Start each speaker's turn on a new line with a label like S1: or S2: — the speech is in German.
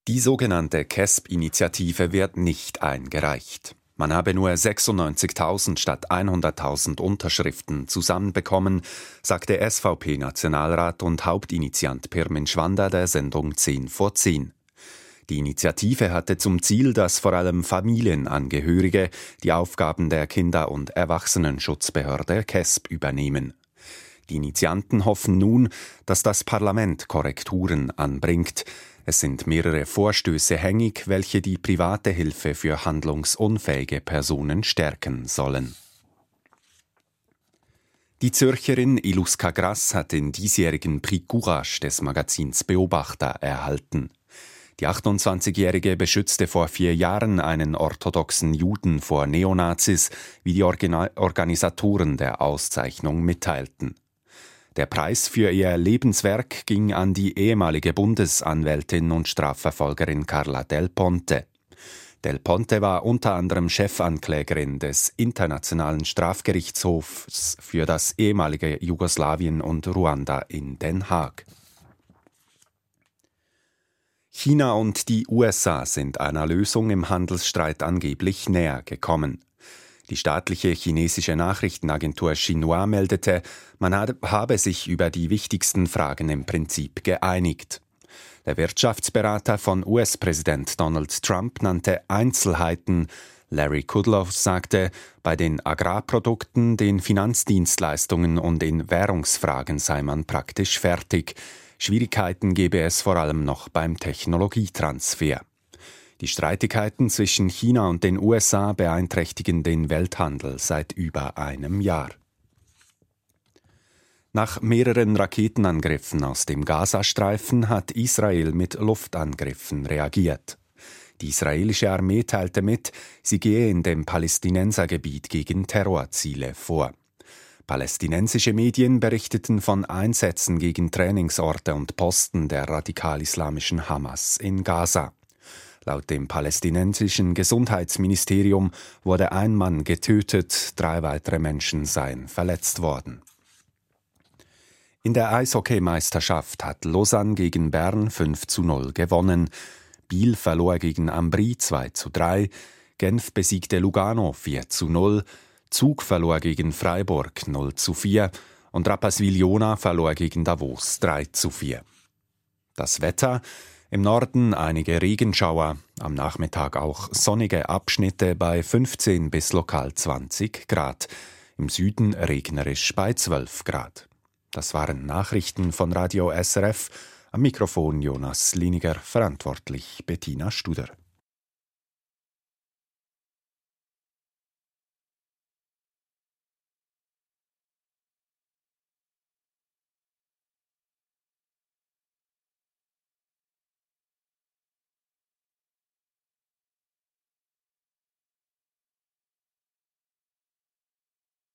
S1: Die sogenannte CASP-Initiative wird nicht eingereicht. Man habe nur 96.000 statt 100.000 Unterschriften zusammenbekommen, sagte SVP-Nationalrat und Hauptinitiant Pirmin Schwanda der Sendung 10 vor 10. Die Initiative hatte zum Ziel, dass vor allem Familienangehörige die Aufgaben der Kinder- und Erwachsenenschutzbehörde CASP übernehmen. Die Initianten hoffen nun, dass das Parlament Korrekturen anbringt. Es sind mehrere Vorstöße hängig, welche die private Hilfe für handlungsunfähige Personen stärken sollen. Die Zürcherin Iluska Grass hat den diesjährigen Prix Courage des Magazins Beobachter erhalten. Die 28-Jährige beschützte vor 4 Jahren einen orthodoxen Juden vor Neonazis, wie die Organisatoren der Auszeichnung mitteilten. Der Preis für ihr Lebenswerk ging an die ehemalige Bundesanwältin und Strafverfolgerin Carla Del Ponte. Del Ponte war unter anderem Chefanklägerin des Internationalen Strafgerichtshofs für das ehemalige Jugoslawien und Ruanda in Den Haag. China und die USA sind einer Lösung im Handelsstreit angeblich näher gekommen. Die staatliche chinesische Nachrichtenagentur Xinhua meldete, man habe sich über die wichtigsten Fragen im Prinzip geeinigt. Der Wirtschaftsberater von US-Präsident Donald Trump nannte Einzelheiten. Larry Kudlow sagte, bei den Agrarprodukten, den Finanzdienstleistungen und in Währungsfragen sei man praktisch fertig. Schwierigkeiten gebe es vor allem noch beim Technologietransfer. Die Streitigkeiten zwischen China und den USA beeinträchtigen den Welthandel seit über einem Jahr. Nach mehreren Raketenangriffen aus dem Gazastreifen hat Israel mit Luftangriffen reagiert. Die israelische Armee teilte mit, sie gehe in dem Palästinensergebiet gegen Terrorziele vor. Palästinensische Medien berichteten von Einsätzen gegen Trainingsorte und Posten der radikal-islamischen Hamas in Gaza. Laut dem palästinensischen Gesundheitsministerium wurde ein Mann getötet, 3 weitere Menschen seien verletzt worden. In der Eishockeymeisterschaft hat Lausanne gegen Bern 5:0 gewonnen. Biel verlor gegen Ambri 2:3, Genf besiegte Lugano 4:0, Zug verlor gegen Freiburg 0:4 und Rapperswil-Jona verlor gegen Davos 3:4. Das Wetter: im Norden einige Regenschauer, am Nachmittag auch sonnige Abschnitte bei 15 bis lokal 20 Grad, im Süden regnerisch bei 12 Grad. Das waren Nachrichten von Radio SRF, am Mikrofon Jonas Liniger, verantwortlich Bettina Studer.